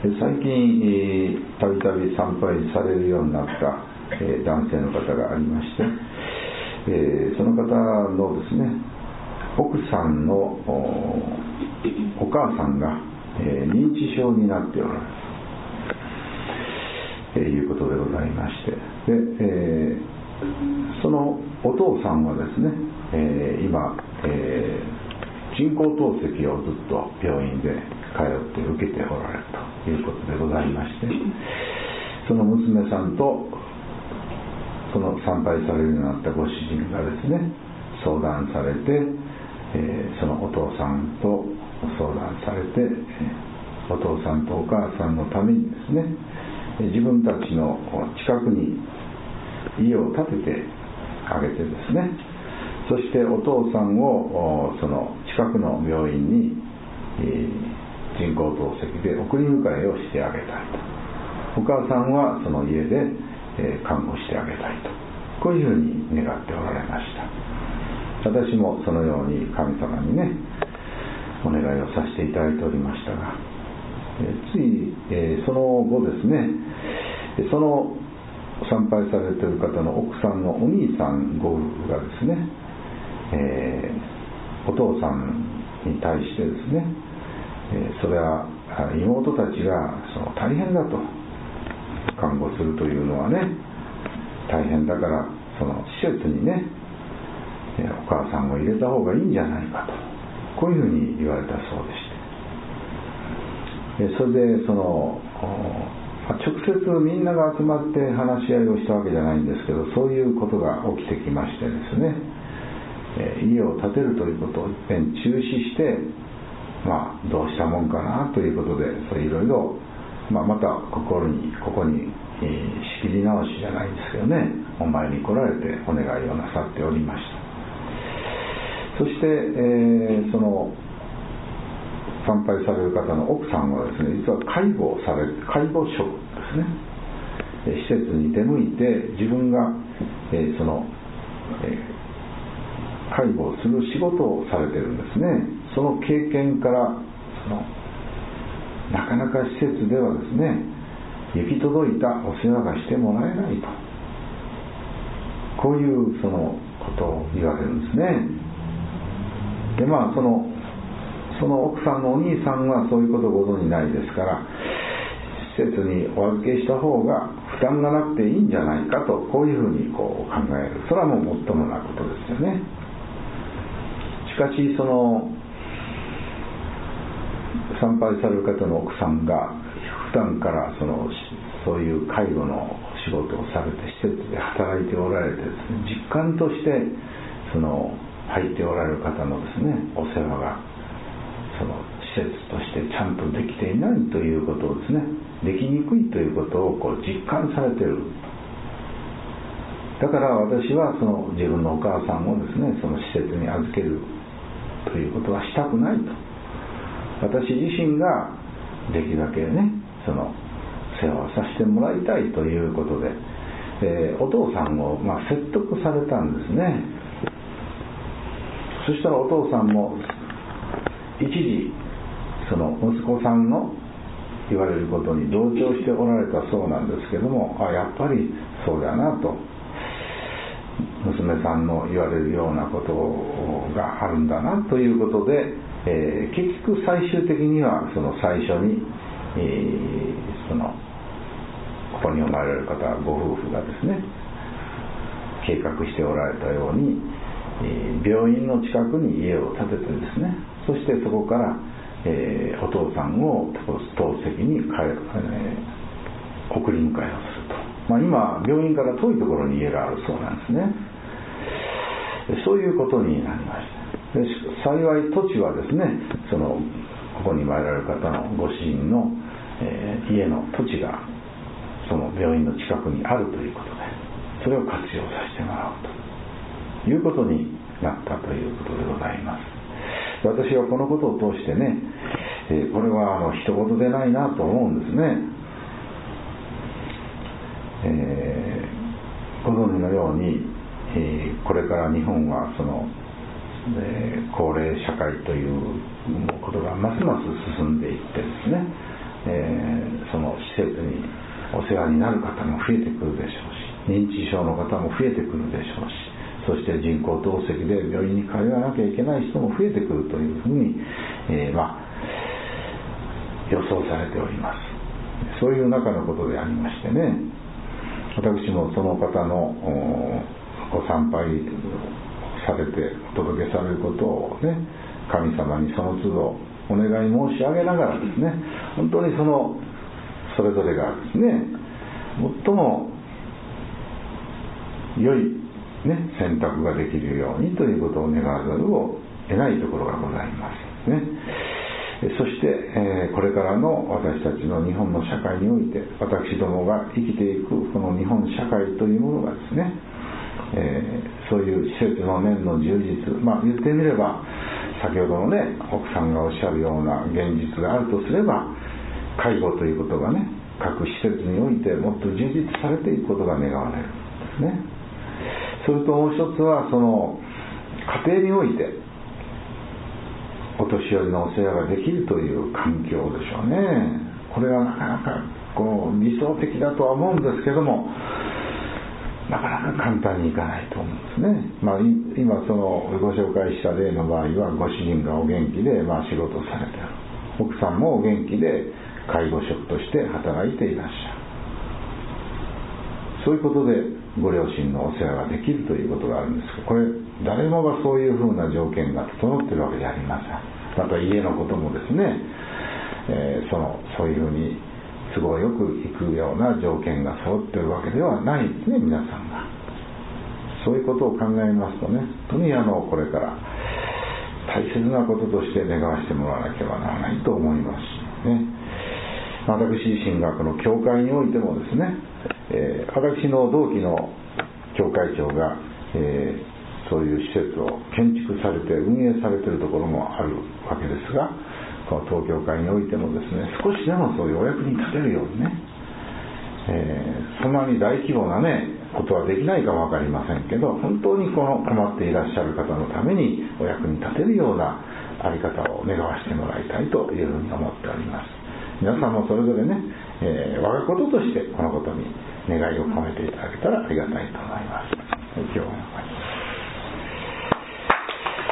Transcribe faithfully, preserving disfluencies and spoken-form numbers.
最近たびたび参拝されるようになった男性の方がありまして、その方のですね、奥さんのお母さんが認知症になっておられるということでございまして、でそのお父さんはですね、今人工透析をずっと病院で通って受けておられるということでございまして、その娘さんとその参拝されるようになったご主人がですね、相談されて、えー、そのお父さんと相談されて、お父さんとお母さんのためにですね、自分たちの近くに家を建ててあげてですね、そしてお父さんをその近くの病院に、えー、人工透析で送り迎えをしてあげたいと、お母さんはその家で、えー、看護してあげたいと、こういうふうに願っておられました。私もそのように神様にね、お願いをさせていただいておりましたが、えー、つい、えー、その後ですね、その参拝されている方の奥さんのお兄さんご夫婦がですね、えー、お父さんに対してですね、えー、それは妹たちがその大変だと、看護するというのはね大変だから、その施設にねお母さんを入れた方がいいんじゃないかと、こういうふうに言われたそうでして、それでその直接みんなが集まって話し合いをしたわけじゃないんですけど、そういうことが起きてきましてですね、家を建てるということを一遍中止して、まあどうしたもんかなということで、それいろいろまあ、また心にここに、えー、仕切り直しじゃないですけどね、お参りに来られてお願いをなさっておりました。そして、えー、その参拝される方の奥さんはですね、実は介護される介護職ですね、施設に出向いて自分が、えー、その、えー、介護をする仕事をされてるんですね。その経験からそのなかなか施設ではですね、行き届いたお世話がしてもらえないと、こういうそのことを言われるんですね。でまあそのその奥さんのお兄さんはそういうことをご存じないですから、施設にお預けした方が負担がなくていいんじゃないかと、こういうふうにこう考える。それはもうもっともなことですよね。しかしその参拝される方の奥さんが普段からそのそういう介護の仕事をされて施設で働いておられてですね、実感としてその入っておられる方のですねお世話がその施設としてちゃんとできていないということをですね、できにくいということをこう実感されている。だから私はその自分のお母さんをですね、その施設に預けるということはしたくないと、私自身ができるだけねその世話をさせてもらいたいということで、えー、お父さんをまあ説得されたんですね。そしたらお父さんも一時その息子さんの言われることに同調しておられたそうなんですけども、あやっぱりそうだなと、娘さんの言われるようなことがあるんだなということで、えー、結局最終的にはその最初に、えー、そのここにお参られる方ご夫婦がですね計画しておられたように、えー、病院の近くに家を建ててですね、そしてそこから、えー、お父さんを透析に帰る、えー、送り迎えをすると、まあ、今病院から遠いところに家があるそうなんですね。そういうことになりました。で幸い土地はですね、そのここに参られる方のご主人の、えー、家の土地がその病院の近くにあるということで、それを活用させてもらおうということになったということでございます。私はこのことを通してね、えー、これはあの一言でないなと思うんですね。えー、ご存知のように、えー、これから日本はそので高齢社会ということがますます進んでいってですね、え世話になる方も増えてくるでしょうし、認知症の方も増えてくるでしょうし、そして人工透析で病院に通わなきゃいけない人も増えてくるというふうに、えー、まあ予想されております。そういう中のことでありましてね、私もその方のご参拝されてお届けされることをね、神様にその都度お願い申し上げながらですね、本当にそのそれぞれがですね、最も良い、ね、選択ができるようにということを願わざるを得ないところがございますね。そして、えー、これからの私たちの日本の社会において、私どもが生きていくこの日本社会というものがですね、えー、そういう施設の面の充実、まあ言ってみれば先ほどのね奥さんがおっしゃるような現実があるとすれば、介護ということがね各施設においてもっと充実されていくことが願われるんですね。それともう一つは、その家庭においてお年寄りのお世話ができるという環境でしょうね。これはなかなかこう理想的だとは思うんですけども、なかなか簡単にいかないと思うんですね。まあ、今そのご紹介した例の場合は、ご主人がお元気で、まあ、仕事されている、奥さんもお元気で介護職として働いていらっしゃる。そういうことでご両親のお世話ができるということがあるんですけど、これ誰もがそういうふうな条件が整っているわけじゃありません。また家のこともですね、えー、そのそういうふうに都合よくいくような条件が揃っているわけではないですね、皆さんが。そういうことを考えますとね、本当にあのこれから大切なこととして願わせてもらわなければならないと思いますしね。私自身がこの教会においてもですね、えー、私の同期の教会長が、えー、そういう施設を建築されて運営されているところもあるわけですが、この東教会においてもですね、少しでもそういうお役に立てるようにね、えー、そんなに大規模なねことはできないかも分かりませんけど、本当にこの困っていらっしゃる方のためにお役に立てるようなあり方を願わせてもらいたいというふうに思っております。皆さんもそれぞれね、えー、我がこととしてこのことに願いを込めていただけたらありがたいと思います。今日は